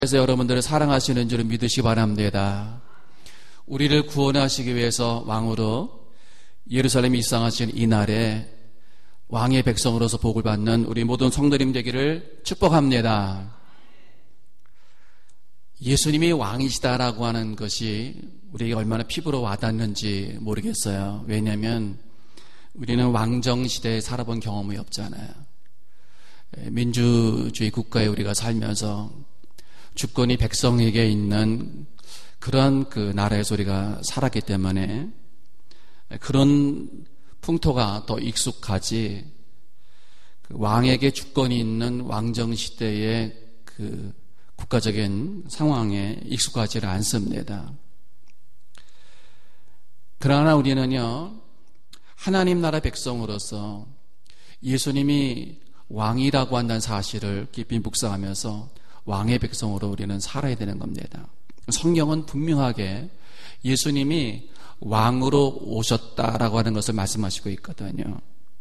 그래서 여러분들을 사랑하시는 줄을 믿으시기 바랍니다. 우리를 구원하시기 위해서 왕으로 예루살렘에 입성하신 이날에 왕의 백성으로서 복을 받는 우리 모든 성도님 되기를 축복합니다. 예수님이 왕이시다라고 하는 것이 우리에게 얼마나 피부로 와닿는지 모르겠어요. 왜냐하면 우리는 왕정시대에 살아본 경험이 없잖아요. 민주주의 국가에 우리가 살면서 주권이 백성에게 있는 그런 그 나라에서 우리가 살았기 때문에 그런 풍토가 더 익숙하지, 그 왕에게 주권이 있는 왕정시대의 그 국가적인 상황에 익숙하지를 않습니다. 그러나 우리는요, 하나님 나라 백성으로서 예수님이 왕이라고 한다는 사실을 깊이 묵상하면서 왕의 백성으로 우리는 살아야 되는 겁니다. 성경은 분명하게 예수님이 왕으로 오셨다라고 하는 것을 말씀하시고 있거든요.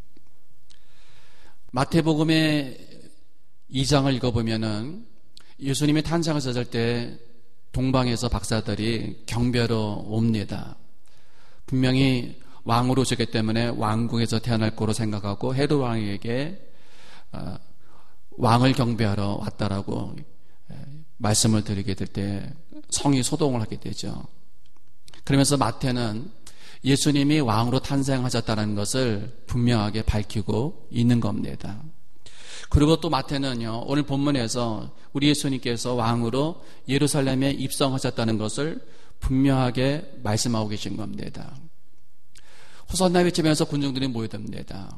마태복음의 2장을 읽어보면은 예수님의 탄생을 찾을 때 동방에서 박사들이 경배로 옵니다. 분명히 왕으로 오셨기 때문에 왕궁에서 태어날 거로 생각하고 헤롯 왕에게 왕을 경배하러 왔다라고 말씀을 드리게 될 때 성이 소동을 하게 되죠. 그러면서 마태는 예수님이 왕으로 탄생하셨다는 것을 분명하게 밝히고 있는 겁니다. 그리고 또 마태는요, 오늘 본문에서 우리 예수님께서 왕으로 예루살렘에 입성하셨다는 것을 분명하게 말씀하고 계신 겁니다. 호산나 외치면서 군중들이 모여듭니다.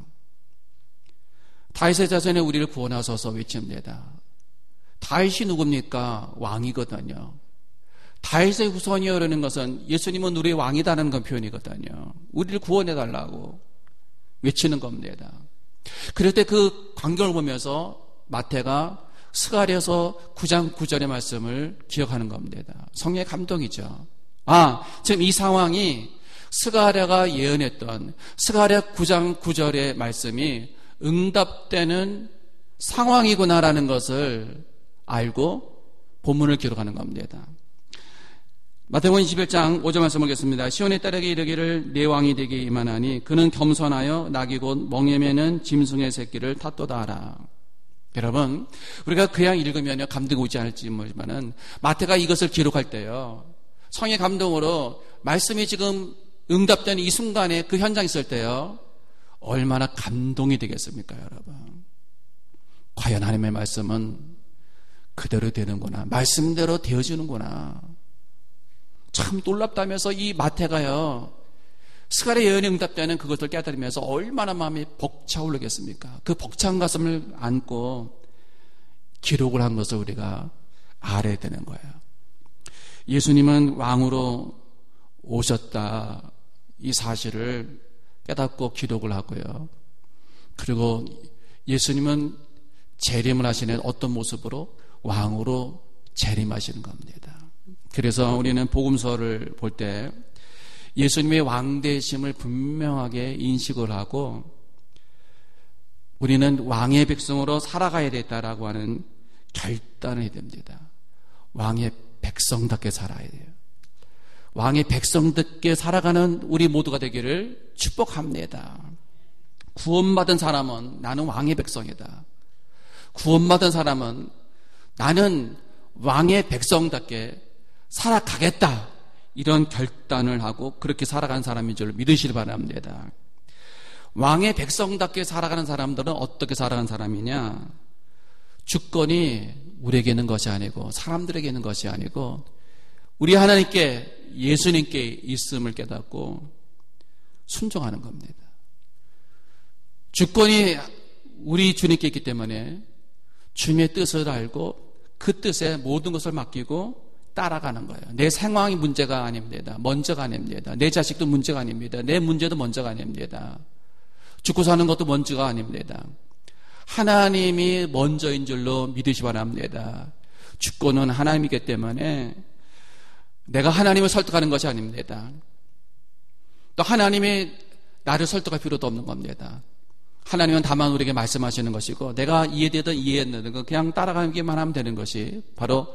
다윗의 자손에 우리를 구원하소서 외칩니다. 다윗이 누굽니까? 왕이거든요. 다윗의 후손이라는 것은 예수님은 우리의 왕이다라는 건 표현이거든요. 우리를 구원해달라고 외치는 겁니다. 그럴 때 그 광경을 보면서 마태가 스가랴서 9장 9절의 말씀을 기억하는 겁니다. 성령의 감동이죠. 지금 이 상황이 스가랴가 예언했던 스가랴 9장 9절의 말씀이 응답되는 상황이구나라는 것을 알고 본문을 기록하는 겁니다. 마태복음 21장 5절 말씀 보겠습니다. 시온의 딸에게 이르기를 내 왕이 되게 임하나니 그는 겸손하여 낙이 곧 멍에 매는 짐승의 새끼를 탓도다 하라. 여러분, 우리가 그냥 읽으면 감동이 오지 않을지 모르지만은 마태가 이것을 기록할 때요, 성의 감동으로 말씀이 지금 응답되는 이 순간에 그 현장에 있을 때요, 얼마나 감동이 되겠습니까, 여러분? 과연 하나님의 말씀은 그대로 되는구나, 말씀대로 되어지는구나. 참 놀랍다면서 이 마태가요, 스가랴 예언에 응답되는 그것을 깨달으면서 얼마나 마음이 벅차오르겠습니까? 그 벅찬 가슴을 안고 기록을 한 것을 우리가 알아야 되는 거예요. 예수님은 왕으로 오셨다, 이 사실을 깨닫고 기록을 하고요. 그리고 예수님은 재림을 하시는 어떤 모습으로? 왕으로 재림하시는 겁니다. 그래서 우리는 복음서를 볼 때 예수님의 왕되심을 분명하게 인식을 하고 우리는 왕의 백성으로 살아가야 되겠다라고 하는 결단을 해야 됩니다. 왕의 백성답게 살아야 돼요. 왕의 백성답게 살아가는 우리 모두가 되기를 축복합니다. 구원받은 사람은 나는 왕의 백성이다. 구원받은 사람은 나는 왕의 백성답게 살아가겠다, 이런 결단을 하고 그렇게 살아가는 사람인 줄 믿으시길 바랍니다. 왕의 백성답게 살아가는 사람들은 어떻게 살아가는 사람이냐? 주권이 우리에게 있는 것이 아니고 사람들에게 있는 것이 아니고 우리 하나님께, 예수님께 있음을 깨닫고 순종하는 겁니다. 주권이 우리 주님께 있기 때문에 주님의 뜻을 알고 그 뜻에 모든 것을 맡기고 따라가는 거예요. 내 상황이 문제가 아닙니다. 먼저가 아닙니다. 내 자식도 문제가 아닙니다. 내 문제도 먼저가 아닙니다. 죽고 사는 것도 먼저가 아닙니다. 하나님이 먼저인 줄로 믿으시 바랍니다. 주권은 하나님이기 때문에 내가 하나님을 설득하는 것이 아닙니다. 또 하나님이 나를 설득할 필요도 없는 겁니다. 하나님은 다만 우리에게 말씀하시는 것이고 내가 이해되든 이해했든 그냥 따라가기만 하면 되는 것이 바로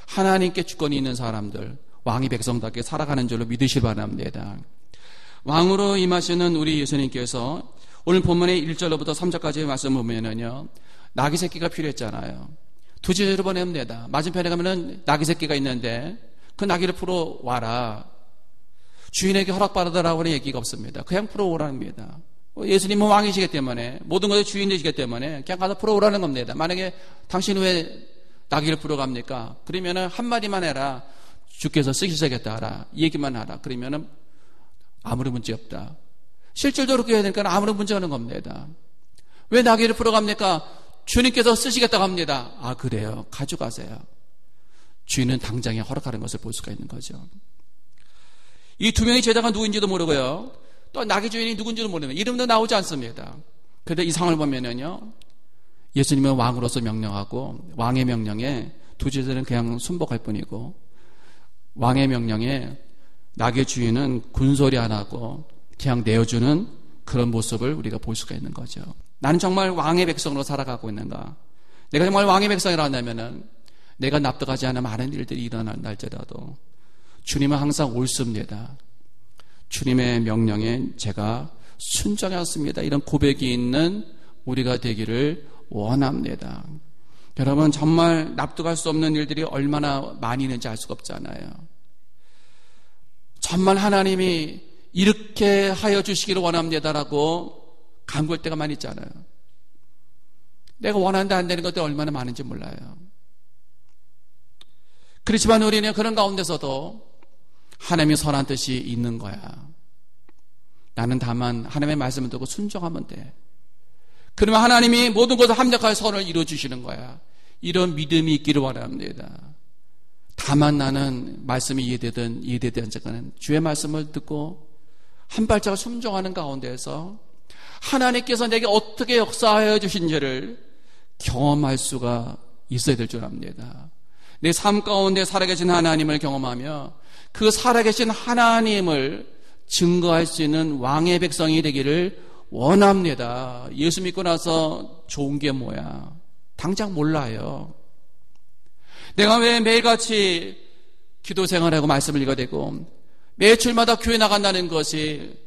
하나님께 주권이 있는 사람들, 왕의 백성답게 살아가는 줄로 믿으시기 바랍니다. 왕으로 임하시는 우리 예수님께서 오늘 본문의 1절로부터 3절까지의 말씀 보면은요, 나귀 새끼가 필요했잖아요. 두 제자를 보냅니다. 맞은편에 가면은 나귀 새끼가 있는데 그 나귀를 풀어와라. 주인에게 허락받으라고 하는 얘기가 없습니다. 그냥 풀어오랍니다. 예수님은 왕이시기 때문에, 모든 것의 주인이시기 때문에 그냥 가서 풀어오라는 겁니다. 만약에 당신 왜 나귀를 풀어갑니까? 그러면은 한마디만 해라. 주께서 쓰시겠다 하라. 이 얘기만 하라. 그러면은 아무런 문제 없다. 실질적으로 그렇게 해야 되니까 아무런 문제 없는 겁니다. 왜 나귀를 풀어갑니까? 주님께서 쓰시겠다고 합니다. 아, 그래요. 가져가세요. 주인은 당장에 허락하는 것을 볼 수가 있는 거죠. 이 두 명의 제자가 누구인지도 모르고요. 또 나귀 주인이 누군지도 모르는 이름도 나오지 않습니다. 그런데 이 상을 보면은요, 예수님은 왕으로서 명령하고 왕의 명령에 두 제자는 그냥 순복할 뿐이고 왕의 명령에 나귀 주인은 군소리 안 하고 그냥 내어주는 그런 모습을 우리가 볼 수가 있는 거죠. 나는 정말 왕의 백성으로 살아가고 있는가? 내가 정말 왕의 백성이라 한다면은 내가 납득하지 않은 많은 일들이 일어날지라도 주님은 항상 옳습니다. 주님의 명령에 제가 순종했습니다. 이런 고백이 있는 우리가 되기를 원합니다. 여러분, 정말 납득할 수 없는 일들이 얼마나 많이 있는지 알 수가 없잖아요. 정말 하나님이 이렇게 하여 주시기를 원합니다라고 간구할 때가 많이 있잖아요. 내가 원하는데 안 되는 것들이 얼마나 많은지 몰라요. 그렇지만 우리는 그런 가운데서도 하나님의 선한 뜻이 있는 거야. 나는 다만 하나님의 말씀을 듣고 순종하면 돼. 그러면 하나님이 모든 것을 합력하여 선을 이루어주시는 거야. 이런 믿음이 있기를 원합니다. 다만 나는 말씀이 이해되든 이해되지 않든 주의 말씀을 듣고 한 발짝을 순종하는 가운데에서 하나님께서 내게 어떻게 역사하여 주신지를 경험할 수가 있어야 될 줄 압니다. 내 삶 가운데 살아계신 하나님을 경험하며 그 살아계신 하나님을 증거할 수 있는 왕의 백성이 되기를 원합니다. 예수 믿고 나서 좋은 게 뭐야? 당장 몰라요. 내가 왜 매일같이 기도 생활하고 말씀을 읽어야 되고 매주일마다 교회 나간다는 것이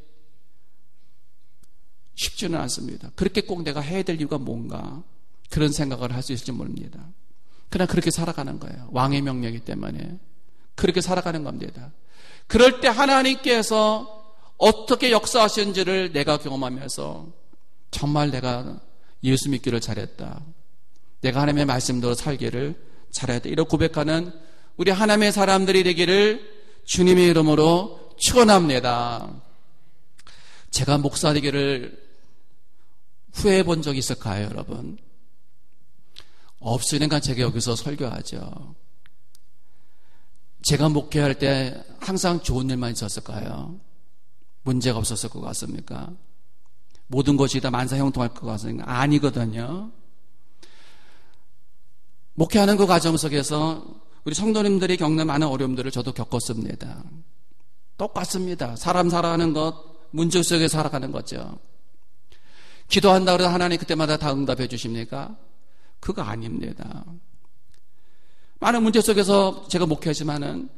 쉽지는 않습니다. 그렇게 꼭 내가 해야 될 이유가 뭔가 그런 생각을 할 수 있을지 모릅니다. 그러나 그렇게 살아가는 거예요. 왕의 명령이기 때문에 그렇게 살아가는 겁니다. 그럴 때 하나님께서 어떻게 역사하시는지를 내가 경험하면서 정말 내가 예수 믿기를 잘했다. 내가 하나님의 말씀대로 살기를 잘했다. 이런 고백하는 우리 하나님의 사람들이 되기를 주님의 이름으로 축원합니다. 제가 목사 되기를 후회해 본 적이 있을까요, 여러분? 없으니까 제가 여기서 설교하죠. 제가 목회할 때 항상 좋은 일만 있었을까요? 문제가 없었을 것 같습니까? 모든 것이 다 만사형통할 것 같습니까? 아니거든요. 목회하는 그 과정 속에서 우리 성도님들이 겪는 많은 어려움들을 저도 겪었습니다. 똑같습니다. 사람 살아가는 것, 문제 속에 살아가는 거죠. 기도한다고 해서 하나님 그때마다 다 응답해 주십니까? 그거 아닙니다. 많은 문제 속에서 제가 목회하지만은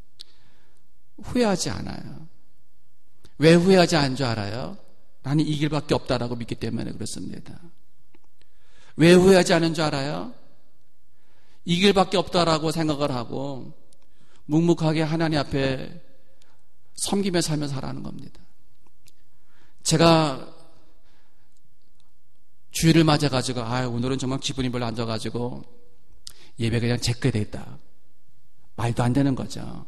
후회하지 않아요. 왜 후회하지 않은 줄 알아요? 나는 이 길밖에 없다라고 믿기 때문에 그렇습니다. 왜 후회하지 않은 줄 알아요? 이 길밖에 없다라고 생각을 하고 묵묵하게 하나님 앞에 섬기며 살면서 살아가는 겁니다. 제가 주일을 맞아가지고 오늘은 정말 기분이 별로 안 좋아가지고 예배 그냥 제껴야 되겠다. 말도 안 되는 거죠.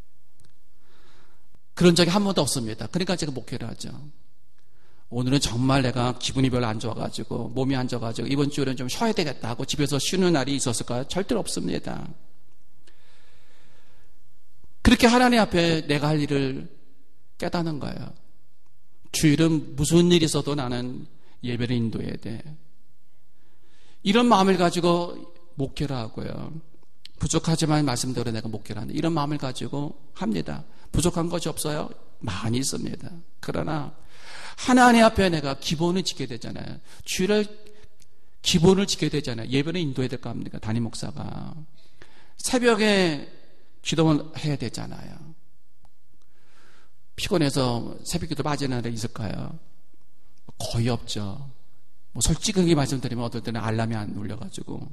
그런 적이 한 번도 없습니다. 그러니까 제가 목회를 하죠. 오늘은 정말 내가 기분이 별로 안 좋아가지고 몸이 안 좋아가지고 이번 주일은 좀 쉬어야 되겠다 하고 집에서 쉬는 날이 있었을까요? 절대로 없습니다. 그렇게 하나님 앞에 내가 할 일을 깨닫는 거예요. 주일은 무슨 일이 있어도 나는 예배를 인도해야 돼. 이런 마음을 가지고 목회를 하고요. 부족하지만 말씀대로 내가 목회를 하는데 이런 마음을 가지고 합니다. 부족한 것이 없어요? 많이 있습니다. 그러나 하나님 앞에 내가 기본을 지켜야 되잖아요. 주일을 기본을 지켜야 되잖아요. 예배는 인도해야 될 거 아닙니까? 담임 목사가. 새벽에 기도를 해야 되잖아요. 피곤해서 새벽 기도 빠지는 날이 있을까요? 거의 없죠. 뭐 솔직하게 말씀드리면 어떨 때는 알람이 안 울려가지고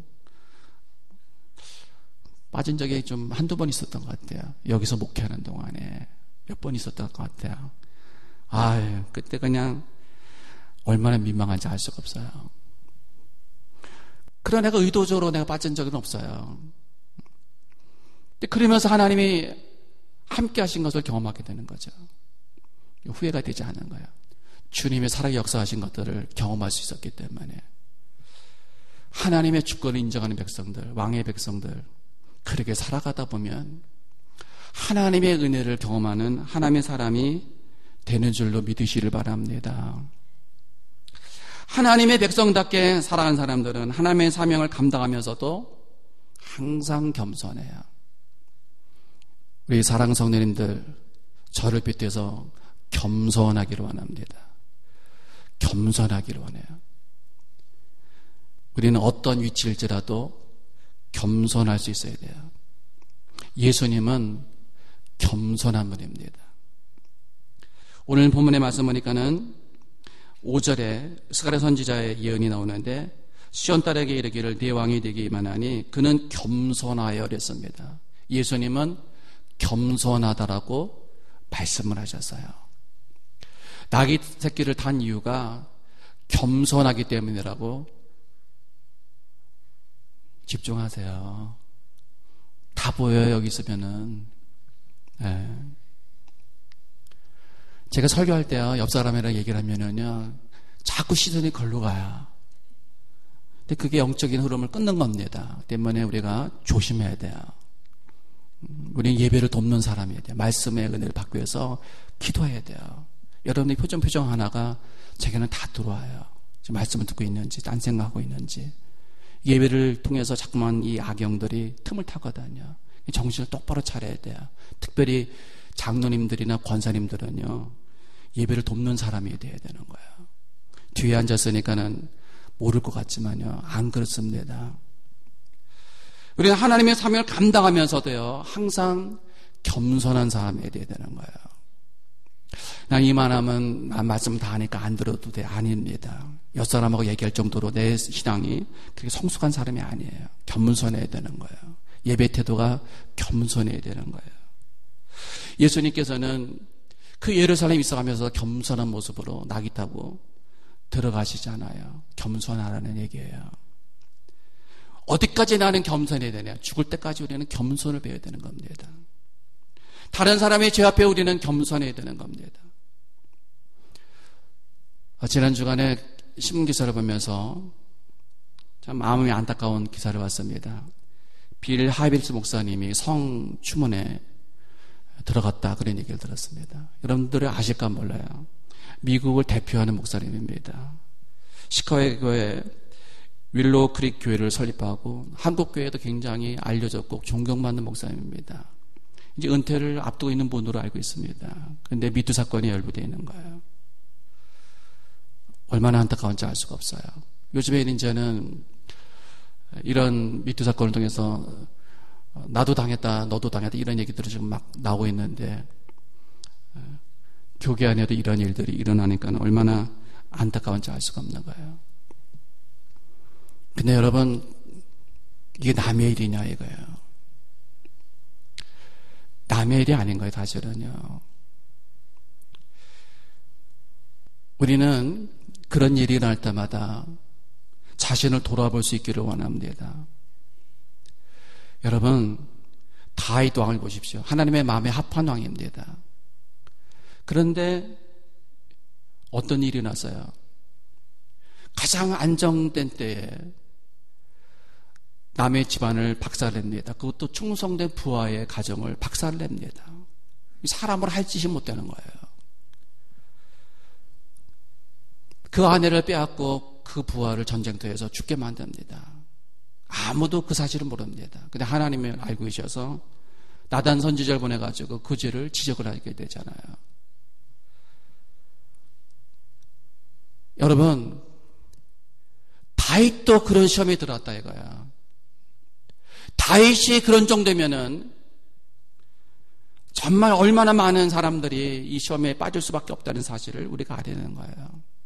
빠진 적이 좀 한두 번 있었던 것 같아요. 여기서 목회하는 동안에 몇 번 있었던 것 같아요. 아유, 그때 그냥 얼마나 민망한지 알 수가 없어요. 그러나 내가 의도적으로 내가 빠진 적은 없어요. 그러면서 하나님이 함께 하신 것을 경험하게 되는 거죠. 후회가 되지 않은 거예요. 주님의 살아 역사하신 것들을 경험할 수 있었기 때문에. 하나님의 주권을 인정하는 백성들, 왕의 백성들, 그렇게 살아가다 보면 하나님의 은혜를 경험하는 하나님의 사람이 되는 줄로 믿으시길 바랍니다. 하나님의 백성답게 살아가는 사람들은 하나님의 사명을 감당하면서도 항상 겸손해요. 우리 사랑 성도님들, 저를 빗대서 겸손하기를 원합니다. 겸손하기를 원해요. 우리는 어떤 위치일지라도 겸손할 수 있어야 돼요. 예수님은 겸손한 분입니다. 오늘 본문의 말씀 보니까는 5절에 스가랴 선지자의 예언이 나오는데 시온 딸에게 이르기를 네 왕이 되기만 하니 그는 겸손하여 그랬습니다. 예수님은 겸손하다라고 말씀을 하셨어요. 낙이 새끼를 단 이유가 겸손하기 때문이라고 집중하세요. 다 보여요, 여기 있으면은. 네. 제가 설교할 때요, 옆 사람이랑 얘기를 하면은요, 자꾸 시선이 걸로 가요. 근데 그게 영적인 흐름을 끊는 겁니다. 때문에 우리가 조심해야 돼요. 우리는 예배를 돕는 사람이어야 돼요. 말씀의 은혜를 받기 위해서 기도해야 돼요. 여러분의 표정 하나가 제게는 다 들어와요. 지금 말씀을 듣고 있는지, 딴 생각하고 있는지. 예배를 통해서 자꾸만 이 악영들이 틈을 타거든요. 정신을 똑바로 차려야 돼요. 특별히 장로님들이나 권사님들은요, 예배를 돕는 사람이 돼야 되는 거예요. 뒤에 앉았으니까는 모를 것 같지만요, 안 그렇습니다. 우리는 하나님의 사명을 감당하면서도요, 항상 겸손한 사람이 돼야 되는 거예요. 난 이만하면 난 말씀 다 하니까 안 들어도 돼. 아닙니다. 옆사람하고 얘기할 정도로 내 신앙이 그렇게 성숙한 사람이 아니에요. 겸손해야 되는 거예요. 예배 태도가 겸손해야 되는 거예요. 예수님께서는 그 예루살렘 입성하면서 겸손한 모습으로 낙이 타고 들어가시잖아요. 겸손하라는 얘기예요. 어디까지 나는 겸손해야 되냐? 죽을 때까지 우리는 겸손을 배워야 되는 겁니다. 다른 사람의 죄 앞에 우리는 겸손해야 되는 겁니다. 지난 주간에 신문 기사를 보면서 참 마음이 안타까운 기사를 봤습니다. 빌 하이빌스 목사님이 성추문에 들어갔다, 그런 얘기를 들었습니다. 여러분들이 아실까 몰라요. 미국을 대표하는 목사님입니다. 시카고의 교회 윌로우 크릭 교회를 설립하고 한국 교회도 굉장히 알려졌고 존경받는 목사님입니다. 이제 은퇴를 앞두고 있는 분으로 알고 있습니다. 그런데 미투 사건이 열부되어 있는 거예요. 얼마나 안타까운지 알 수가 없어요. 요즘에는 이제는 이런 미투 사건을 통해서 나도 당했다, 너도 당했다, 이런 얘기들이 지금 막 나오고 있는데, 교계 안에도 이런 일들이 일어나니까 얼마나 안타까운지 알 수가 없는 거예요. 근데 여러분, 이게 남의 일이냐 이거예요. 남의 일이 아닌 거예요, 사실은요. 우리는 그런 일이 일어날 때마다 자신을 돌아볼 수 있기를 원합니다. 여러분, 다윗 왕을 보십시오. 하나님의 마음에 합한 왕입니다. 그런데 어떤 일이 났어요? 가장 안정된 때에 남의 집안을 박살냅니다. 그것도 충성된 부하의 가정을 박살냅니다. 사람으로 할 짓이 못 되는 거예요. 그 아내를 빼앗고 그 부하를 전쟁터에서 죽게 만듭니다. 아무도 그 사실을 모릅니다. 근데 하나님이 알고 계셔서 나단 선지자를 보내가지고 그 죄를 지적을 하게 되잖아요. 여러분, 다윗도 그런 시험에 들어왔다 이거야. 다윗이 그런 정도면은 정말 얼마나 많은 사람들이 이 시험에 빠질 수밖에 없다는 사실을 우리가 알아야 되는 거예요.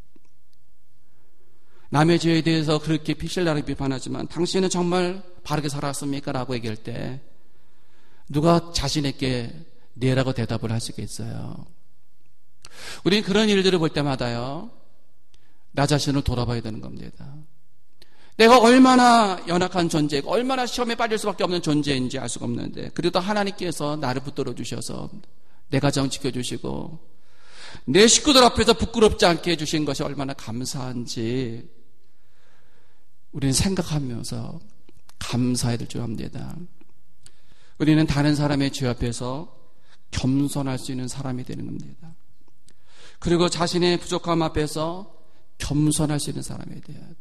남의 죄에 대해서 그렇게 신랄하게 비판하지만 당신은 정말 바르게 살았습니까? 라고 얘기할 때 누가 자신에게 네라고 대답을 할 수가 있어요. 우리는 그런 일들을 볼 때마다요, 나 자신을 돌아봐야 되는 겁니다. 내가 얼마나 연약한 존재이고 얼마나 시험에 빠질 수밖에 없는 존재인지 알 수가 없는데, 그래도 하나님께서 나를 붙들어 주셔서 내 가정 지켜주시고 내 식구들 앞에서 부끄럽지 않게 해주신 것이 얼마나 감사한지 우리는 생각하면서 감사해야 될 줄 압니다. 우리는 다른 사람의 죄 앞에서 겸손할 수 있는 사람이 되는 겁니다. 그리고 자신의 부족함 앞에서 겸손할 수 있는 사람이 되어야 돼요.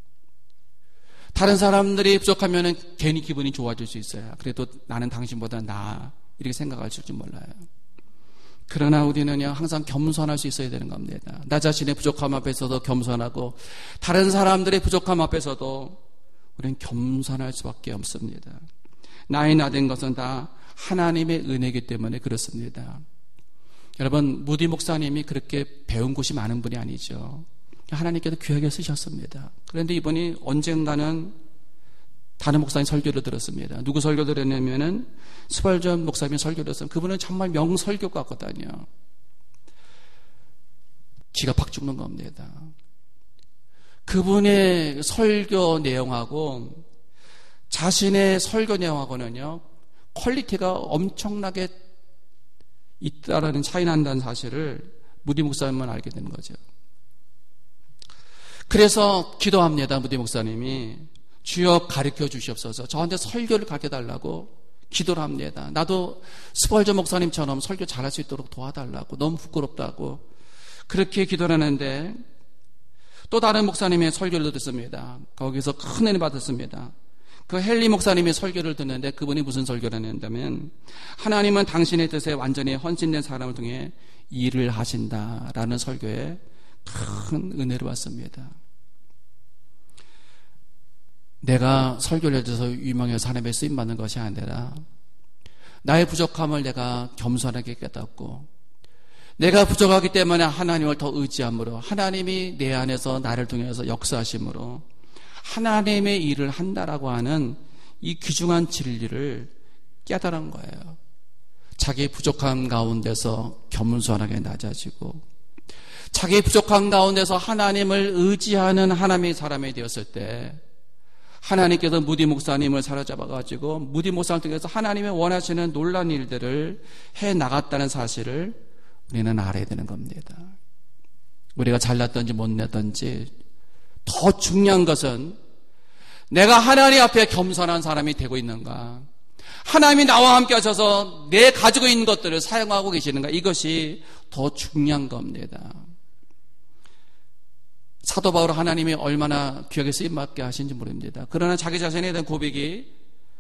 다른 사람들이 부족하면 괜히 기분이 좋아질 수 있어요. 그래도 나는 당신보다 나아, 이렇게 생각할 줄 몰라요. 그러나 우리는요, 항상 겸손할 수 있어야 되는 겁니다. 나 자신의 부족함 앞에서도 겸손하고 다른 사람들의 부족함 앞에서도 우리는 겸손할 수밖에 없습니다. 나의 나된 것은 다 하나님의 은혜이기 때문에 그렇습니다. 여러분, 무디 목사님이 그렇게 배운 곳이 많은 분이 아니죠. 하나님께서 귀하게 쓰셨습니다. 그런데 이분이 언젠가는 다른 목사님 설교를 들었습니다. 누구 설교를 들었냐면은 스발전 목사님의 설교를 들었어요. 그분은 정말 명설교가 같거든요. 기가 팍 죽는 겁니다. 그분의 설교 내용하고 자신의 설교 내용하고는요, 퀄리티가 엄청나게 있다라는 차이 난다는 사실을 무디 목사님만 알게 되는 거죠. 그래서 기도합니다. 무디 목사님이 주여 가르쳐 주시옵소서. 저한테 설교를 가르쳐 달라고 기도를 합니다. 나도 스펄전 목사님처럼 설교 잘할 수 있도록 도와달라고, 너무 부끄럽다고 그렇게 기도를 하는데, 또 다른 목사님의 설교를 듣습니다. 거기서 큰 은혜 받았습니다. 그 헨리 목사님의 설교를 듣는데 그분이 무슨 설교를 했냐면, 하나님은 당신의 뜻에 완전히 헌신된 사람을 통해 일을 하신다라는 설교에 큰 은혜를 받습니다. 내가 설교를 해줘서 유명해서 하나님의 쓰임받는 것이 아니라 나의 부족함을 내가 겸손하게 깨닫고 내가 부족하기 때문에 하나님을 더 의지함으로 하나님이 내 안에서 나를 통해서 역사하심으로 하나님의 일을 한다라고 하는 이 귀중한 진리를 깨달은 거예요. 자기 부족함 가운데서 겸손하게 낮아지고 자기 부족함 가운데서 하나님을 의지하는 하나님의 사람이 되었을 때 하나님께서 무디 목사님을 사로잡아가지고 무디 목사를 통해서 하나님의 원하시는 놀라운 일들을 해나갔다는 사실을 우리는 알아야 되는 겁니다. 우리가 잘났든지 못났든지 더 중요한 것은 내가 하나님 앞에 겸손한 사람이 되고 있는가, 하나님이 나와 함께 하셔서 내 가지고 있는 것들을 사용하고 계시는가, 이것이 더 중요한 겁니다. 사도 바울 하나님이 얼마나 귀하게 쓰임받게 하신지 모릅니다. 그러나 자기 자신에 대한 고백이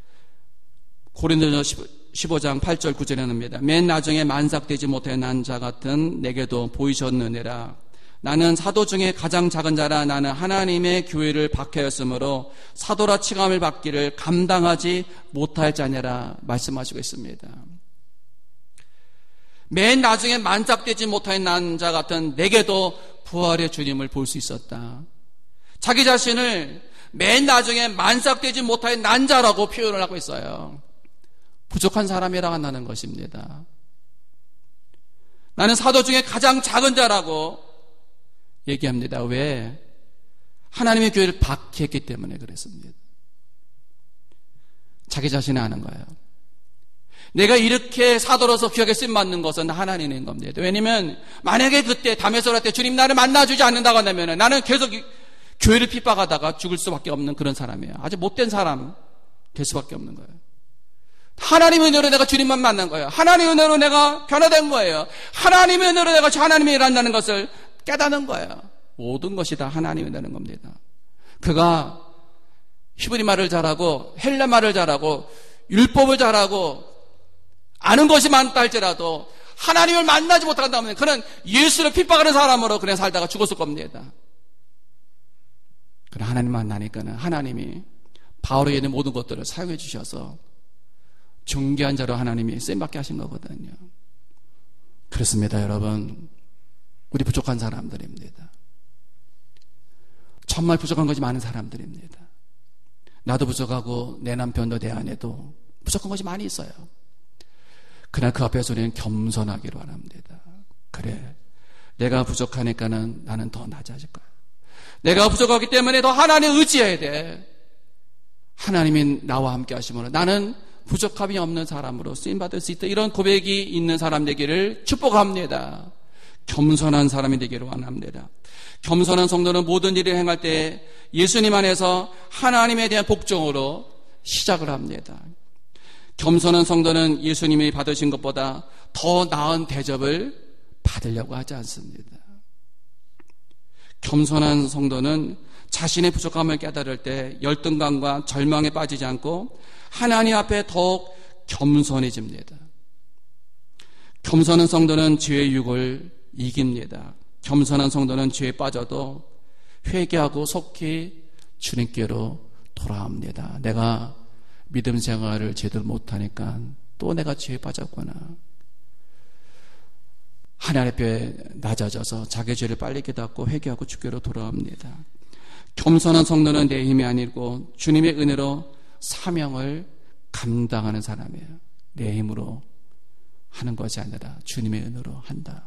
고린도전서 15장 8절 9절에 나옵니다. 맨 나중에 만삭되지 못해 난 자 같은 내게도 보이셨느니라. 나는 사도 중에 가장 작은 자라. 나는 하나님의 교회를 박해였으므로 사도라 칭함을 받기를 감당하지 못할 자냐라 말씀하시고 있습니다. 맨 나중에 만삭되지 못한 난 자 같은 내게도 부활의 주님을 볼 수 있었다. 자기 자신을 맨 나중에 만삭되지 못한 난 자라고 표현을 하고 있어요. 부족한 사람이라고 한다는 것입니다. 나는 사도 중에 가장 작은 자라고 얘기합니다. 왜? 하나님의 교회를 박해했기 때문에 그랬습니다. 자기 자신이 아는 거예요. 내가 이렇게 사도로서 귀하게 쓰임받는 것은 하나님인 겁니다. 왜냐면 만약에 그때 다메섹 때 주님 나를 만나주지 않는다고 한다면 나는 계속 교회를 핍박하다가 죽을 수밖에 없는 그런 사람이에요. 아주 못된 사람 될 수밖에 없는 거예요. 하나님의 은혜로 내가 주님만 만난 거예요. 하나님의 은혜로 내가 변화된 거예요. 하나님의 은혜로 내가 하나님의 일을 한다는 것을 깨닫는 거예요. 모든 것이 다 하나님의 은혜는 겁니다. 그가 히브리 말을 잘하고 헬라 말을 잘하고 율법을 잘하고 아는 것이 많다 할지라도 하나님을 만나지 못한다면 그는 예수를 핍박하는 사람으로 그냥 살다가 죽었을 겁니다. 그러나 하나님 만나니까는 하나님이 바울에게 있는 모든 것들을 사용해 주셔서 중개한 자로 하나님이 쓰임받게 하신 거거든요. 그렇습니다, 여러분. 우리 부족한 사람들입니다. 정말 부족한 것이 많은 사람들입니다. 나도 부족하고 내 남편도 내 아내도 부족한 것이 많이 있어요. 그러나 그 앞에서 우리는 겸손하기로 합니다. 그래, 내가 부족하니까는 나는 더 낮아질 거야. 내가 부족하기 때문에 더 하나님 의지해야 돼. 하나님이 나와 함께 하심으로 나는 부족함이 없는 사람으로 쓰임받을 수 있다. 이런 고백이 있는 사람 되기를 축복합니다. 겸손한 사람이 되기를 원합니다. 겸손한 성도는 모든 일을 행할 때 예수님 안에서 하나님에 대한 복종으로 시작을 합니다. 겸손한 성도는 예수님이 받으신 것보다 더 나은 대접을 받으려고 하지 않습니다. 겸손한 성도는 자신의 부족함을 깨달을 때 열등감과 절망에 빠지지 않고 하나님 앞에 더욱 겸손해집니다. 겸손한 성도는 죄의 유혹을 이깁니다. 겸손한 성도는 죄에 빠져도 회개하고 속히 주님께로 돌아옵니다. 내가 믿음 생활을 제대로 못하니까 또 내가 죄에 빠졌구나. 하나님 앞에 낮아져서 자기 죄를 빨리 깨닫고 회개하고 주께로 돌아옵니다. 겸손한 성도는 내 힘이 아니고 주님의 은혜로 사명을 감당하는 사람이에요. 내 힘으로 하는 것이 아니라 주님의 은혜로 한다.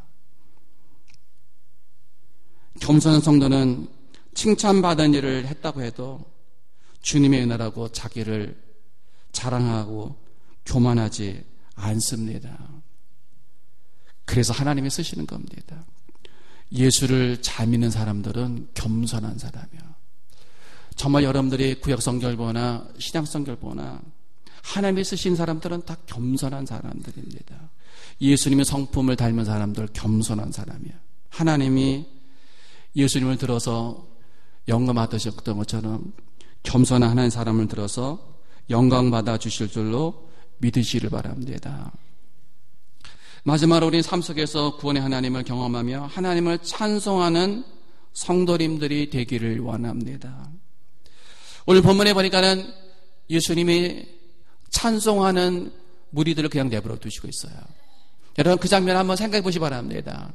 겸손한 성도는 칭찬받은 일을 했다고 해도 주님의 은혜라고 자기를 자랑하고 교만하지 않습니다. 그래서 하나님이 쓰시는 겁니다. 예수를 잘 믿는 사람들은 겸손한 사람이야. 정말 여러분들이 구약성경을 보나 신약성경을 보나 하나님이 쓰신 사람들은 다 겸손한 사람들입니다. 예수님의 성품을 닮은 사람들 겸손한 사람이야. 하나님이 예수님을 들어서 영감 받으셨던 것처럼 겸손한 하나님 사람을 들어서 영광 받아 주실 줄로 믿으시기를 바랍니다. 마지막으로 우리 삶 속에서 구원의 하나님을 경험하며 하나님을 찬송하는 성도님들이 되기를 원합니다. 오늘 본문에 보니까는 예수님이 찬송하는 무리들을 그냥 내버려 두시고 있어요. 여러분 그 장면 한번 생각해 보시기 바랍니다.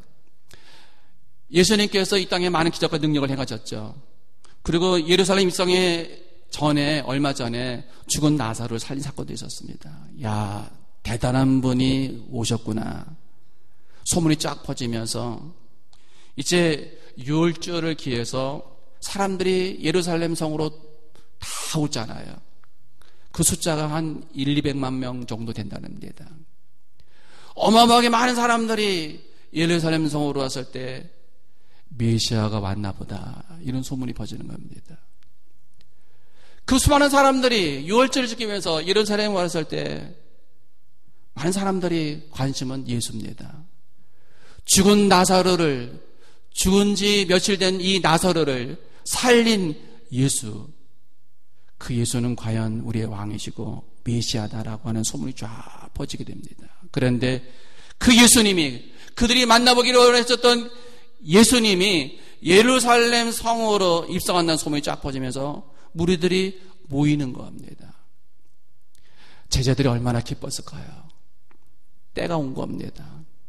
예수님께서 이 땅에 많은 기적과 능력을 행하셨죠. 그리고 예루살렘 입성에 전에 얼마 전에 죽은 나사로를 살린 사건도 있었습니다. 야, 대단한 분이 오셨구나. 소문이 쫙 퍼지면서 이제 유월절을 기해서 사람들이 예루살렘 성으로 다 오잖아요. 그 숫자가 한 1,200만 명 정도 된다는 데다. 어마어마하게 많은 사람들이 예루살렘 성으로 왔을 때 메시아가 왔나 보다 이런 소문이 퍼지는 겁니다. 그 수많은 사람들이 유월절을 지키면서 예루살렘에 왔을 때 많은 사람들이 관심은 예수입니다. 죽은 나사로를, 죽은 지 며칠 된 이 나사로를 살린 예수, 그 예수는 과연 우리의 왕이시고 메시아다라고 하는 소문이 쫙 퍼지게 됩니다. 그런데 그 예수님이, 그들이 만나보기로 했었던 예수님이 예루살렘 성으로 입성한다는 소문이 쫙 퍼지면서 무리들이 모이는 겁니다. 제자들이 얼마나 기뻤을까요? 때가 온 겁니다.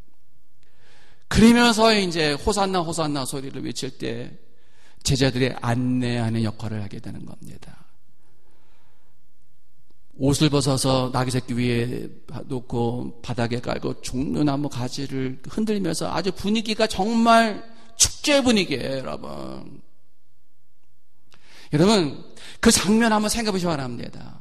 그러면서 이제 호산나 호산나 소리를 외칠 때 제자들이 안내하는 역할을 하게 되는 겁니다. 옷을 벗어서 나귀새끼 위에 놓고 바닥에 깔고 종려나무 가지를 흔들면서 아주 분위기가 정말 축제 분위기예요, 여러분. 여러분, 그 장면 한번 생각해 보시기 바랍니다.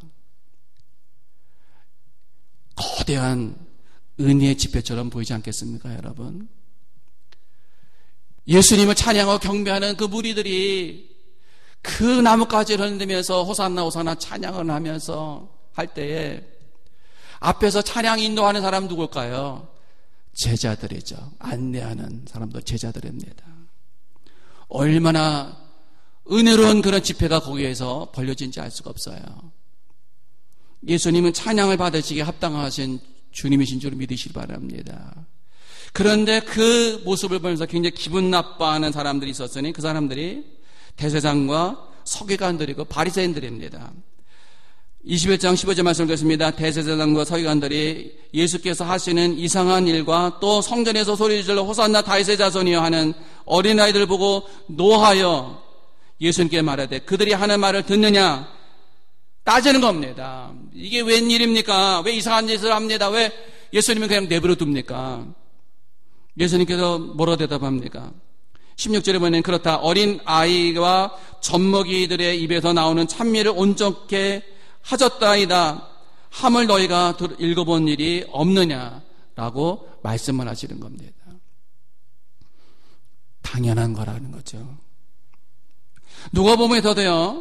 거대한 은혜의 집회처럼 보이지 않겠습니까, 여러분? 예수님을 찬양하고 경배하는 그 무리들이 그 나뭇가지를 흔들면서 호산나 호산나 찬양을 하면서 할 때에 앞에서 찬양 인도하는 사람 누굴까요? 제자들이죠. 안내하는 사람도 제자들입니다. 얼마나 은혜로운 그런 집회가 거기에서 벌려진지 알 수가 없어요. 예수님은 찬양을 받으시기에 합당하신 주님이신 줄 믿으시기 바랍니다. 그런데 그 모습을 보면서 굉장히 기분 나빠하는 사람들이 있었으니 그 사람들이 대제사장과 서기관들이고 바리새인들입니다. 21장 15절 말씀을 읽겠습니다. 대제사장과 서기관들이 예수께서 하시는 이상한 일과 또 성전에서 소리질러 호산나 다윗의 자손이여 하는 어린아이들 보고 노하여 예수님께 말하되 그들이 하는 말을 듣느냐 따지는 겁니다. 이게 웬일입니까? 왜 이상한 짓을 합니다? 왜 예수님은 그냥 내버려 둡니까? 예수님께서 뭐라고 대답합니까? 16절에 보면 그렇다. 어린 아이와 젖먹이들의 입에서 나오는 찬미를 온전케 하셨다이다. 함을 너희가 읽어본 일이 없느냐라고 말씀을 하시는 겁니다. 당연한 거라는 거죠. 누가복음에서도요,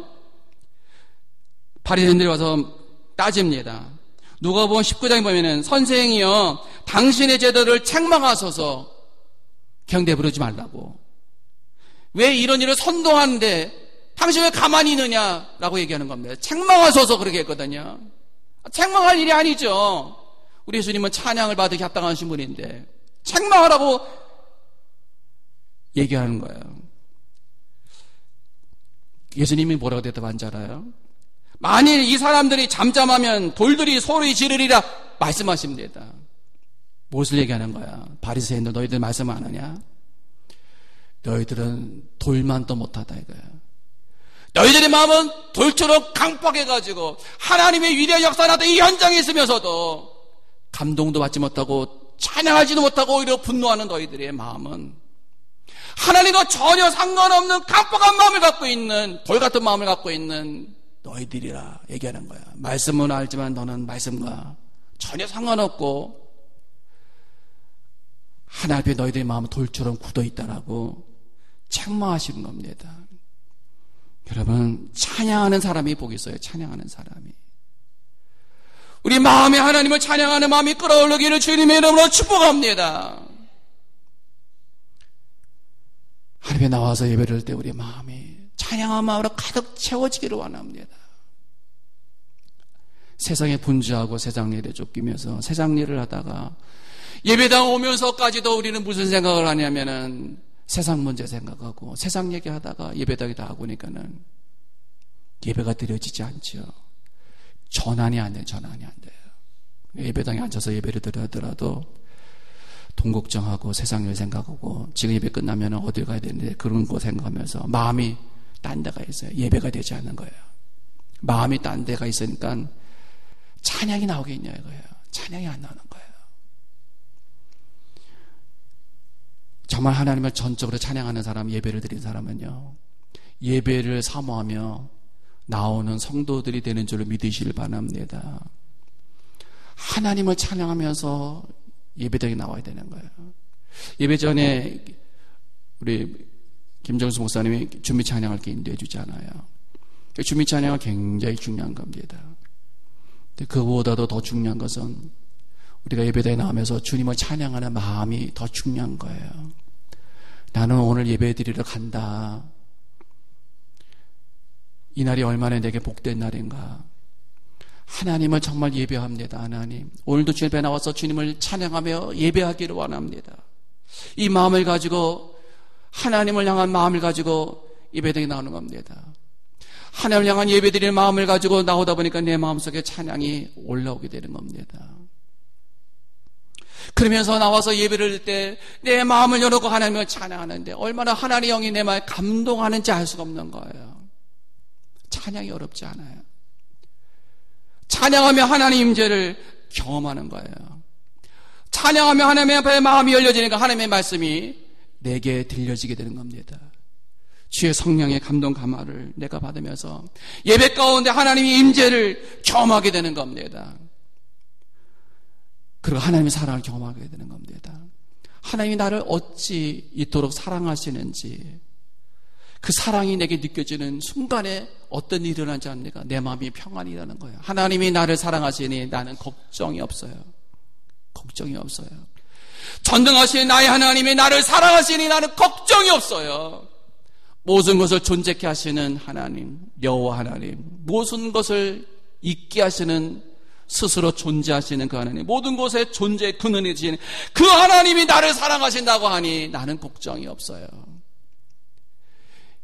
바리새인들이 와서 따집니다. 누가복음 19장에 보면은 선생이여 당신의 제도를 책망하소서 경대 부르지 말라고. 왜 이런 일을 선동하는데 당신 왜 가만히 있느냐라고 얘기하는 겁니다. 책망하소서 그렇게 했거든요. 책망할 일이 아니죠. 우리 예수님은 찬양을 받으기 합당하신 분인데 책망하라고 얘기하는 거예요. 예수님이 뭐라고 대답한 줄 알아요? 만일 이 사람들이 잠잠하면 돌들이 소리 지르리라 말씀하십니다. 무엇을 얘기하는 거야? 바리새인들 너희들 말씀 안 하냐? 너희들은 돌만도 못하다 이거야. 너희들의 마음은 돌처럼 강팍해가지고 하나님의 위대한 역사나도 이 현장에 있으면서도 감동도 받지 못하고 찬양하지도 못하고 오히려 분노하는 너희들의 마음은 하나님과 전혀 상관없는 강팍한 마음을 갖고 있는 돌같은 마음을 갖고 있는 너희들이라 얘기하는 거야. 말씀은 알지만 너는 말씀과 전혀 상관없고 하나님 앞에 너희들의 마음은 돌처럼 굳어있다라고 책망하시는 겁니다. 여러분, 찬양하는 사람이 복이 있어요. 찬양하는 사람이. 우리 마음에 하나님을 찬양하는 마음이 끌어올르기를 주님의 이름으로 축복합니다. 하나님에 나와서 예배를 할 때 우리 마음이 찬양한 마음으로 가득 채워지기를 원합니다. 세상에 분주하고 세상 일에 쫓기면서 세상 일을 하다가 예배당 오면서까지도 우리는 무슨 생각을 하냐면은 세상 문제 생각하고 세상 얘기하다가 예배당에 다 하고 니까는 예배가 드려지지 않죠. 전환이 안 돼요. 전환이 안 돼요. 예배당에 앉아서 예배를 드려더라도 돈 걱정하고 세상 일 생각하고 지금 예배 끝나면 어딜 가야 되는데 그런 거 생각하면서 마음이 딴 데가 있어요. 예배가 되지 않는 거예요. 마음이 딴 데가 있으니까 찬양이 나오겠냐 이거예요. 찬양이 안 나오는 거예요. 정말 하나님을 전적으로 찬양하는 사람, 예배를 드린 사람은요, 예배를 사모하며 나오는 성도들이 되는 줄을 믿으시길 바랍니다. 하나님을 찬양하면서 예배당에 나와야 되는 거예요. 예배 전에 우리 김정수 목사님이 준비 찬양할 게 인도해 주지 않아요. 준비 찬양은 굉장히 중요한 겁니다. 그보다도 더 중요한 것은 우리가 예배당에 나오면서 주님을 찬양하는 마음이 더 중요한 거예요. 나는 오늘 예배 드리러 간다. 이 날이 얼마나 내게 복된 날인가. 하나님을 정말 예배합니다. 하나님, 오늘도 주님 앞에 나와서 주님을 찬양하며 예배하기를 원합니다. 이 마음을 가지고 하나님을 향한 마음을 가지고 예배당에 나오는 겁니다. 하나님을 향한 예배드리는 마음을 가지고 나오다 보니까 내 마음속에 찬양이 올라오게 되는 겁니다. 그러면서 나와서 예배를 할 때 내 마음을 열어놓고 하나님을 찬양하는데 얼마나 하나님의 영이 내 마음을 감동하는지 알 수가 없는 거예요. 찬양이 어렵지 않아요. 찬양하며 하나님 임재를 경험하는 거예요. 찬양하며 하나님 앞에 마음이 열려지니까 하나님의 말씀이 내게 들려지게 되는 겁니다. 주의 성령의 감동 감화를 내가 받으면서 예배 가운데 하나님의 임재를 경험하게 되는 겁니다. 그리고 하나님의 사랑을 경험하게 되는 겁니다. 하나님이 나를 어찌 이토록 사랑하시는지 그 사랑이 내게 느껴지는 순간에 어떤 일이 일어나지 않습니까? 내 마음이 평안이 일어나는 거예요. 하나님이 나를 사랑하시니 나는 걱정이 없어요. 걱정이 없어요. 전능하신 나의 하나님이 나를 사랑하시니 나는 걱정이 없어요. 모든 것을 존재케 하시는 하나님, 여호와 하나님, 모든 것을 있게 하시는 스스로 존재하시는 그 하나님, 모든 곳에 존재의 근원이 되시는 그 하나님이 나를 사랑하신다고 하니 나는 걱정이 없어요.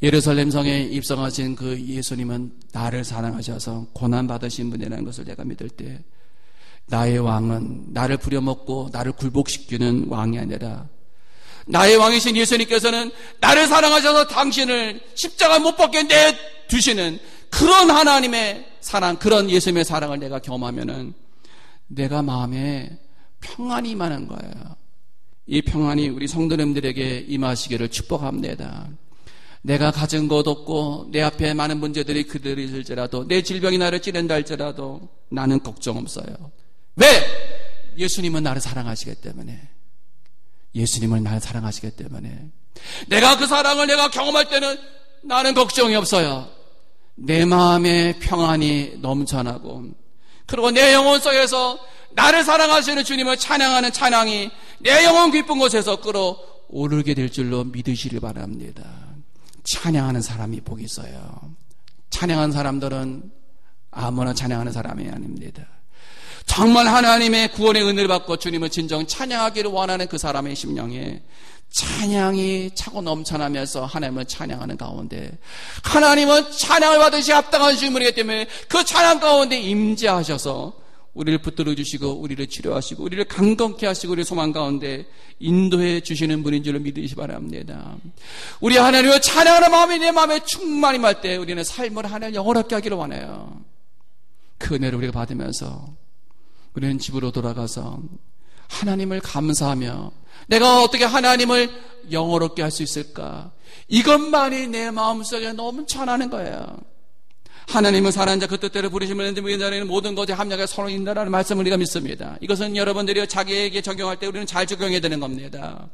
예루살렘 성에 입성하신 그 예수님은 나를 사랑하셔서 고난받으신 분이라는 것을 내가 믿을 때 나의 왕은 나를 부려먹고 나를 굴복시키는 왕이 아니라 나의 왕이신 예수님께서는 나를 사랑하셔서 당신을 십자가 못 박게 내두시는 그런 하나님의 사랑, 그런 예수님의 사랑을 내가 경험하면은 내가 마음에 평안이 임하는 거예요. 이 평안이 우리 성도님들에게 임하시기를 축복합니다. 내가 가진 것 없고 내 앞에 많은 문제들이 그들이 있을지라도 내 질병이 나를 찌른다 할지라도 나는 걱정 없어요. 왜? 예수님은 나를 사랑하시기 때문에. 예수님을 나를 사랑하시기 때문에. 내가 그 사랑을 내가 경험할 때는 나는 걱정이 없어요. 내 마음에 평안이 넘쳐나고 그리고 내 영혼 속에서 나를 사랑하시는 주님을 찬양하는 찬양이 내 영혼 깊은 곳에서 끌어오르게 될 줄로 믿으시길 바랍니다. 찬양하는 사람이 복이 있어요. 찬양하는 사람들은 아무나 찬양하는 사람이 아닙니다. 정말 하나님의 구원의 은혜를 받고 주님을 진정 찬양하기를 원하는 그 사람의 심령에 찬양이 차고 넘쳐나면서 하나님을 찬양하는 가운데 하나님은 찬양을 받으시 합당한 주님이기 때문에 그 찬양 가운데 임재하셔서 우리를 붙들어 주시고 우리를 치료하시고 우리를 강건케 하시고 우리의 소망 가운데 인도해 주시는 분인 줄을 믿으시 바랍니다. 우리 하나님을 찬양하는 마음이 내 마음에 충만히 말 때 우리는 삶을 하나님 영원하게 하기를 원해요. 그 은혜를 우리가 받으면서 우리는 집으로 돌아가서 하나님을 감사하며 내가 어떻게 하나님을 영원롭게 할 수 있을까? 이것만이 내 마음속에 너무 천하는 거예요. 하나님은 사랑하는 자 그 뜻대로 부르시면 우리 자리는 모든 것에 합력하여 서로 인다라는 말씀을 우리가 믿습니다. 이것은 여러분들이 자기에게 적용할 때 우리는 잘 적용해야 되는 겁니다.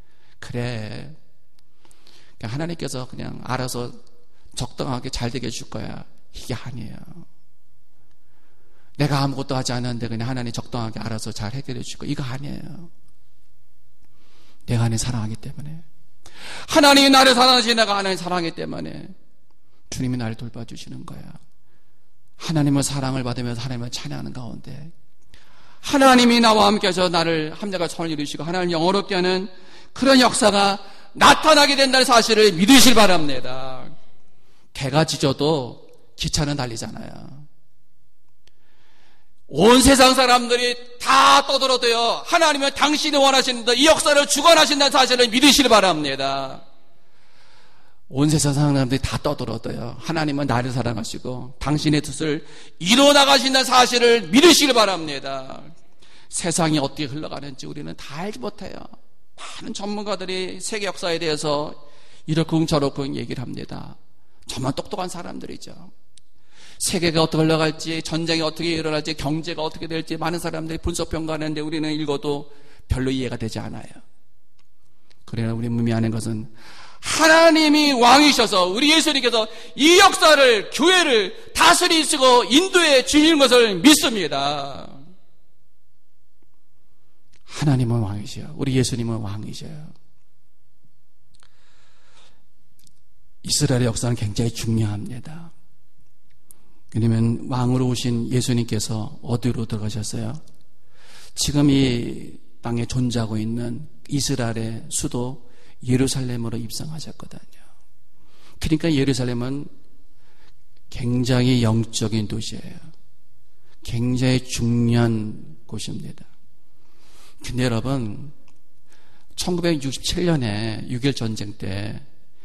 그래, 하나님께서 그냥 알아서 적당하게 잘 되게 해줄 거야. 이게 아니에요. 내가 아무것도 하지 않았는데 그냥 하나님 적당하게 알아서 잘 해결해 줄 거야. 이거 아니에요. 내가 하나님 사랑하기 때문에, 하나님이 나를 사랑하시니 내가 하나님 사랑하기 때문에 주님이 나를 돌봐주시는 거야. 하나님의 사랑을 받으면서 하나님을 찬양하는 가운데 하나님이 나와 함께 하셔서 나를 합력과 선을 이루시고 하나님을 영원롭게 하는 그런 역사가 나타나게 된다는 사실을 믿으실 바랍니다. 개가 짖어도 기차는 달리잖아요. 온 세상 사람들이 다 떠들어도요, 하나님은 당신이 원하시는 이 역사를 주관하신다는 사실을 믿으시길 바랍니다. 온 세상 사람들이 다 떠들어도요, 하나님은 나를 사랑하시고 당신의 뜻을 이루어나가신다는 사실을 믿으시길 바랍니다. 세상이 어떻게 흘러가는지 우리는 다 알지 못해요. 많은 전문가들이 세계 역사에 대해서 이렇쿵 저렇쿵 얘기를 합니다. 정말 똑똑한 사람들이죠. 세계가 어떻게 흘러갈지, 전쟁이 어떻게 일어날지, 경제가 어떻게 될지 많은 사람들이 분석평가하는데 우리는 읽어도 별로 이해가 되지 않아요. 그러나 우리 의미하는 것은 하나님이 왕이셔서 우리 예수님께서 이 역사를, 교회를 다스리시고 인도해 주시는 것을 믿습니다. 하나님은 왕이셔요. 우리 예수님은 왕이셔요. 이스라엘의 역사는 굉장히 중요합니다. 왜냐하면 왕으로 오신 예수님께서 어디로 들어가셨어요? 지금 이 땅에 존재하고 있는 이스라엘의 수도 예루살렘으로 입성하셨거든요. 그러니까 예루살렘은 굉장히 영적인 도시예요. 굉장히 중요한 곳입니다. 근데 여러분, 1967년에 6.1 전쟁 때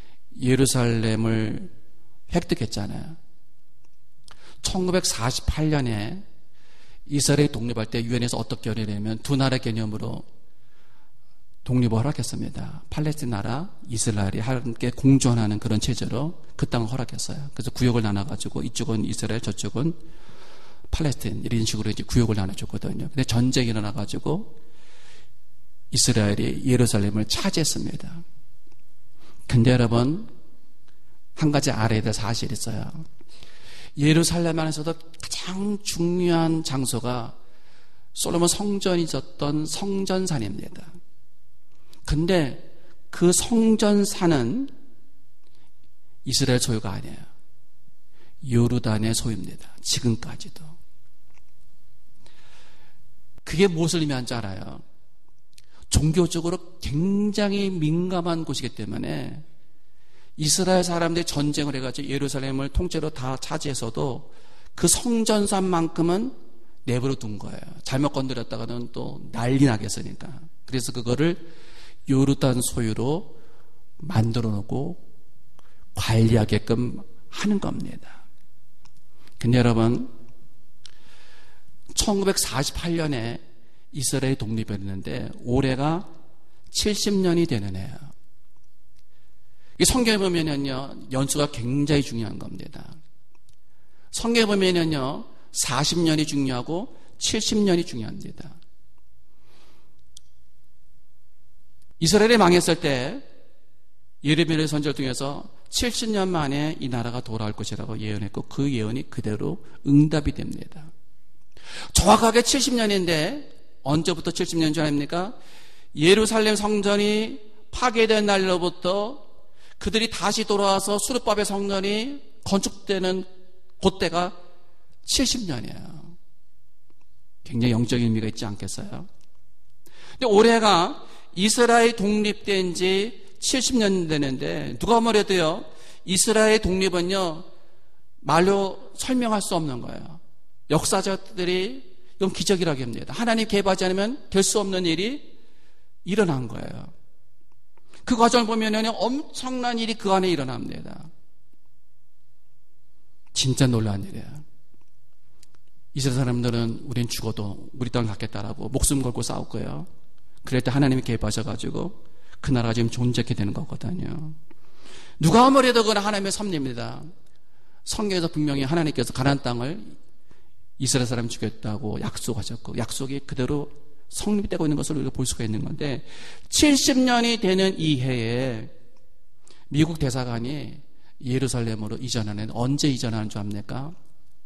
예루살렘을 획득했잖아요. 1948년에 이스라엘이 독립할 때 유엔에서 어떻게 결의냐면 두 나라 개념으로 독립을 허락했습니다. 팔레스틴 나라, 이스라엘이 함께 공존하는 그런 체제로 그 땅을 허락했어요. 그래서 구역을 나눠가지고 이쪽은 이스라엘, 저쪽은 팔레스틴 이런 식으로 이제 구역을 나눠줬거든요. 근데 전쟁이 일어나가지고 이스라엘이 예루살렘을 차지했습니다. 근데 여러분, 한 가지 알아야 될 사실이 있어요. 예루살렘 안에서도 가장 중요한 장소가 솔로몬 성전이 있었던 성전산입니다. 근데 그 성전산은 이스라엘 소유가 아니에요. 요르단의 소유입니다. 지금까지도. 그게 무엇을 의미하는지 알아요? 종교적으로 굉장히 민감한 곳이기 때문에 이스라엘 사람들이 전쟁을 해가지고 예루살렘을 통째로 다 차지해서도 그 성전산만큼은 내버려 둔 거예요. 잘못 건드렸다가는 또 난리 나겠으니까. 그래서 그거를 요르단 소유로 만들어 놓고 관리하게끔 하는 겁니다. 근데 여러분, 1948년에 이스라엘이 독립했는데 올해가 70년이 되는 해예요. 이 성경에 보면은요, 연수가 굉장히 중요한 겁니다. 성경에 보면은요, 40년이 중요하고 70년이 중요합니다. 이스라엘이 망했을 때 예레미야의 선지자를 통해서 70년 만에 이 나라가 돌아올 것이라고 예언했고 그 예언이 그대로 응답이 됩니다. 정확하게 70년인데 언제부터 70년 줄 아닙니까? 예루살렘 성전이 파괴된 날로부터 그들이 다시 돌아와서 수르바벨 성전이 건축되는 그때가 70년이에요. 굉장히 영적인 의미가 있지 않겠어요? 근데 올해가 이스라엘 독립된 지 70년 되는데 누가 뭐래도요, 이스라엘 독립은요 말로 설명할 수 없는 거예요. 역사자들이 이건 기적이라고 합니다. 하나님 개입하지 않으면 될 수 없는 일이 일어난 거예요. 그 과정을 보면 엄청난 일이 그 안에 일어납니다. 진짜 놀라운 일이에요. 이스라엘 사람들은 우린 죽어도 우리 땅을 갖겠다라고 목숨 걸고 싸울 거예요. 그럴 때 하나님이 개입하셔가지고 그 나라가 지금 존재하게 되는 거거든요. 누가 아무래도 그건 하나님의 섭리입니다. 성경에서 분명히 하나님께서 가나안 땅을 이스라엘 사람 주겠다고 약속하셨고 약속이 그대로 성립되고 있는 것을 우리가 볼 수가 있는 건데 70년이 되는 이 해에 미국 대사관이 예루살렘으로 이전하는 언제 이전하는 줄 압니까?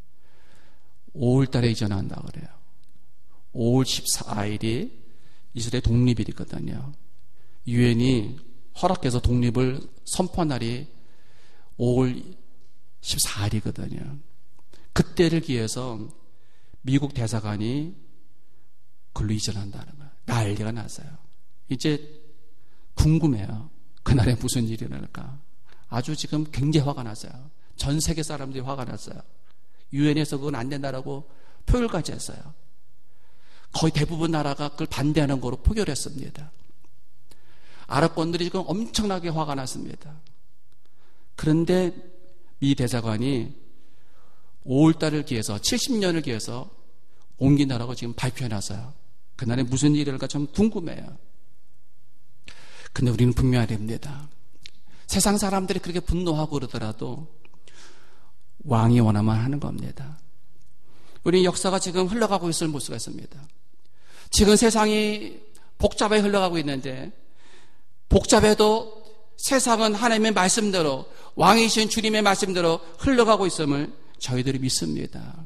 5월 달에 이전한다 그래요. 5월 14일이 이스라엘 독립일이거든요. 유엔이 허락해서 독립을 선포한 날이 5월 14일이거든요. 그때를 기해서 미국 대사관이 글로 이전한다는 거예요. 난리가 났어요. 이제 궁금해요. 그날에 무슨 일이 일어날까? 아주 지금 굉장히 화가 났어요. 전 세계 사람들이 화가 났어요. 유엔에서 그건 안 된다라고 표결까지 했어요. 거의 대부분 나라가 그걸 반대하는 거로 표결했습니다. 아랍권들이 지금 엄청나게 화가 났습니다. 그런데 미 대사관이 5월달을 기해서 70년을 기해서 옮긴다라고 지금 발표해놨어요. 그날에 무슨 일이 일어날까 좀 궁금해요. 근데 우리는 분명해야 됩니다. 세상 사람들이 그렇게 분노하고 그러더라도 왕이 원하면 하는 겁니다. 우리 역사가 지금 흘러가고 있을 볼 수가 있습니다. 지금 세상이 복잡하게 흘러가고 있는데 복잡해도 세상은 하나님의 말씀대로 왕이신 주님의 말씀대로 흘러가고 있음을 저희들이 믿습니다.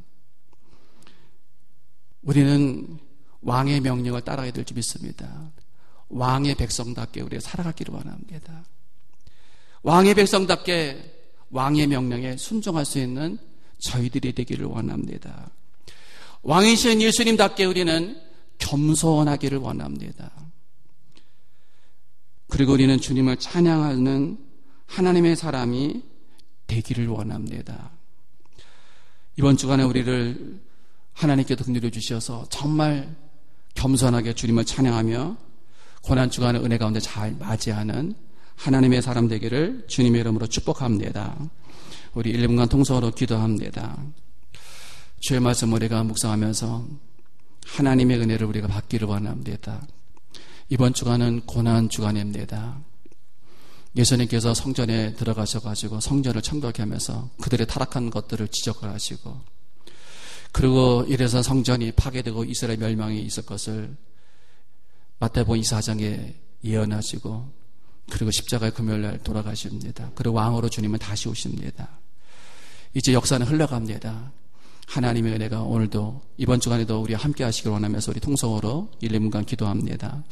우리는 왕의 명령을 따라야 될 줄 믿습니다. 왕의 백성답게 우리가 살아가기를 원합니다. 왕의 백성답게 왕의 명령에 순종할 수 있는 저희들이 되기를 원합니다. 왕이신 예수님답게 우리는 겸손하기를 원합니다. 그리고 우리는 주님을 찬양하는 하나님의 사람이 되기를 원합니다. 이번 주간에 우리를 하나님께서 긍휼해 주셔서 정말 겸손하게 주님을 찬양하며 고난주간의 은혜 가운데 잘 맞이하는 하나님의 사람 되기를 주님의 이름으로 축복합니다. 우리 1분간 통성으로 기도합니다. 주의 말씀 우리가 묵상하면서 하나님의 은혜를 우리가 받기를 원합니다. 이번 주간은 고난주간입니다. 예수님께서 성전에 들어가셔가지고 성전을 청결케 하면서 그들의 타락한 것들을 지적을 하시고 그리고 이래서 성전이 파괴되고 이스라엘 멸망이 있을 것을 마태복음 24장에 예언하시고 그리고 십자가의 금요일날 돌아가십니다. 그리고 왕으로 주님은 다시 오십니다. 이제 역사는 흘러갑니다. 하나님의 은혜가 오늘도 이번 주간에도 우리와 함께 하시길 원하면서 우리 통성으로 1, 2분간 기도합니다.